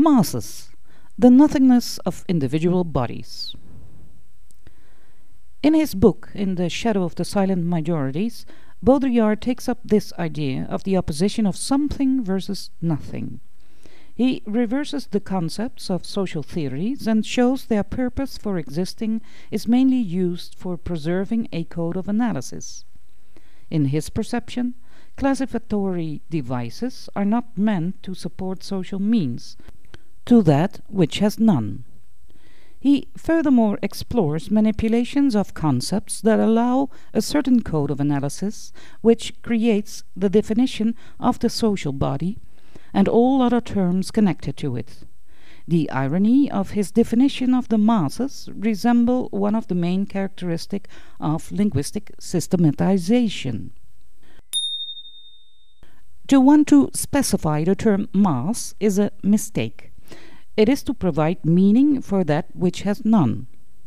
Masses, the nothingness of individual bodies. In his book, In the Shadow of the Silent Majorities, Baudrillard takes up this idea of the opposition of something versus nothing. He reverses the concepts of social theories and shows their purpose for existing is mainly used for preserving a code of analysis. In his perception, classificatory devices are not meant to support social means, to that which has none. He furthermore explores manipulations of concepts that allow a certain code of analysis which creates the definition of the social body and all other terms connected to it. The irony of his definition of the masses resemble one of the main characteristics of linguistic systematization. To want to specify the term mass is a mistake. It is to provide meaning for that which has none.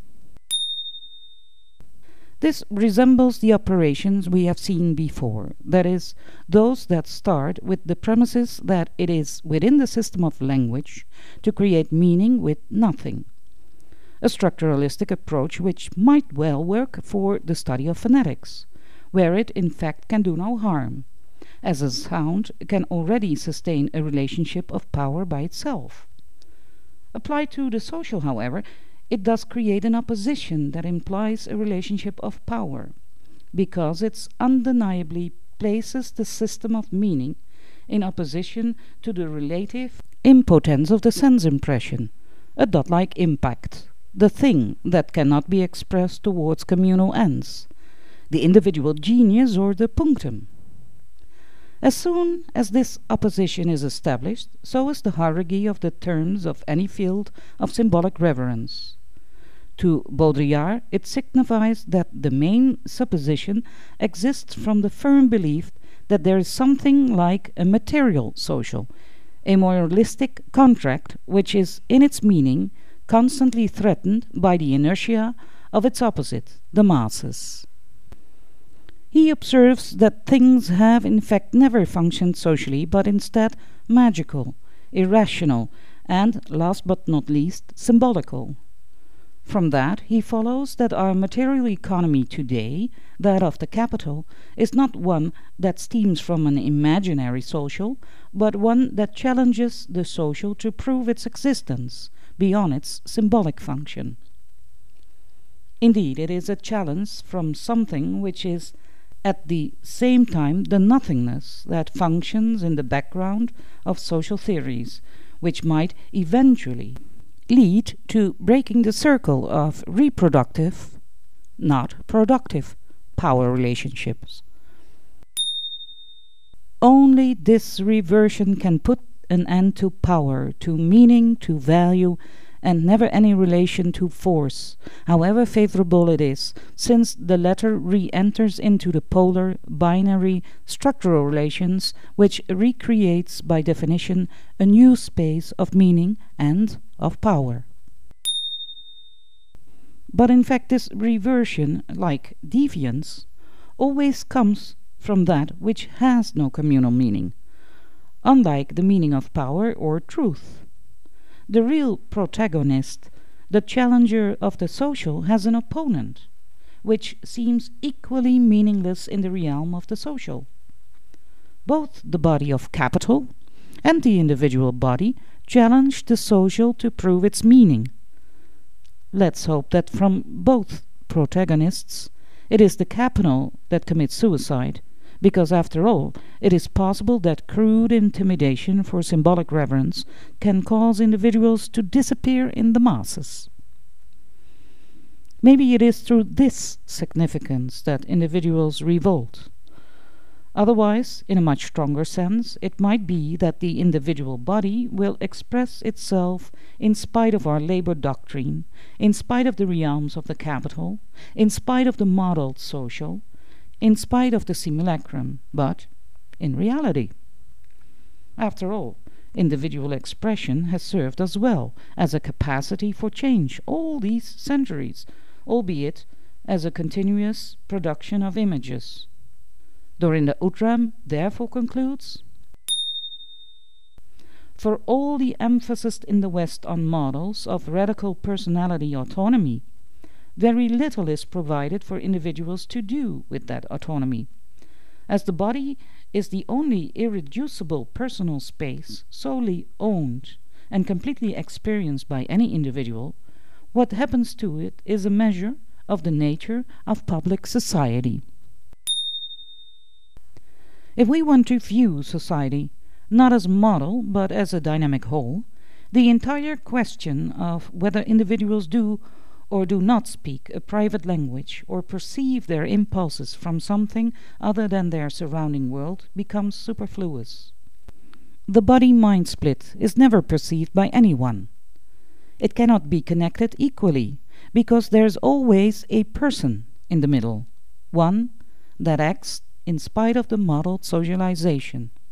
This resembles the operations we have seen before, that is, those that start with the premises that it is within the system of language to create meaning with nothing. A structuralistic approach which might well work for the study of phonetics, where it in fact can do no harm, as a sound can already sustain a relationship of power by itself. Applied to the social, however, it does create an opposition that implies a relationship of power, because it undeniably places the system of meaning in opposition to the relative impotence of the sense impression, a dot-like impact, the thing that cannot be expressed towards communal ends, the individual genius or the punctum. As soon as this opposition is established, so is the hierarchy of the terms of any field of symbolic reverence. To Baudrillard, it signifies that the main supposition exists from the firm belief that there is something like a material social, a moralistic contract which is, in its meaning, constantly threatened by the inertia of its opposite, the masses. He observes that things have in fact never functioned socially, but instead magical, irrational, and, last but not least, symbolical. From that he follows that our material economy today, that of the capital, is not one that stems from an imaginary social, but one that challenges the social to prove its existence beyond its symbolic function. Indeed, it is a challenge from something which is at the same time the nothingness that functions in the background of social theories, which might eventually lead to breaking the circle of reproductive, not productive, power relationships. Only this reversion can put an end to power, to meaning, to value, and never any relation to force, however favorable it is, since the latter re-enters into the polar, binary, structural relations which recreates by definition a new space of meaning and of power. But in fact this reversion, like deviance, always comes from that which has no communal meaning, unlike the meaning of power or truth. The real protagonist, the challenger of the social, has an opponent, which seems equally meaningless in the realm of the social. Both the body of capital and the individual body challenge the social to prove its meaning. Let's hope that from both protagonists it is the capital that commits suicide, because after all, it is possible that crude intimidation for symbolic reverence can cause individuals to disappear in the masses. Maybe it is through this significance that individuals revolt. Otherwise, in a much stronger sense, it might be that the individual body will express itself in spite of our labor doctrine, in spite of the realms of the capital, in spite of the modeled social, in spite of the simulacrum, but in reality. After all, individual expression has served us well as a capacity for change all these centuries, albeit as a continuous production of images. Dorinda Outram therefore concludes, For all the emphasis in the West on models of radical personality autonomy, very little is provided for individuals to do with that autonomy. As the body is the only irreducible personal space solely owned and completely experienced by any individual, what happens to it is a measure of the nature of public society. If we want to view society not as a model but as a dynamic whole, the entire question of whether individuals do or do not speak a private language or perceive their impulses from something other than their surrounding world becomes superfluous. The body-mind split is never perceived by anyone. It cannot be connected equally, because there is always a person in the middle, one that acts in spite of the modeled socialization.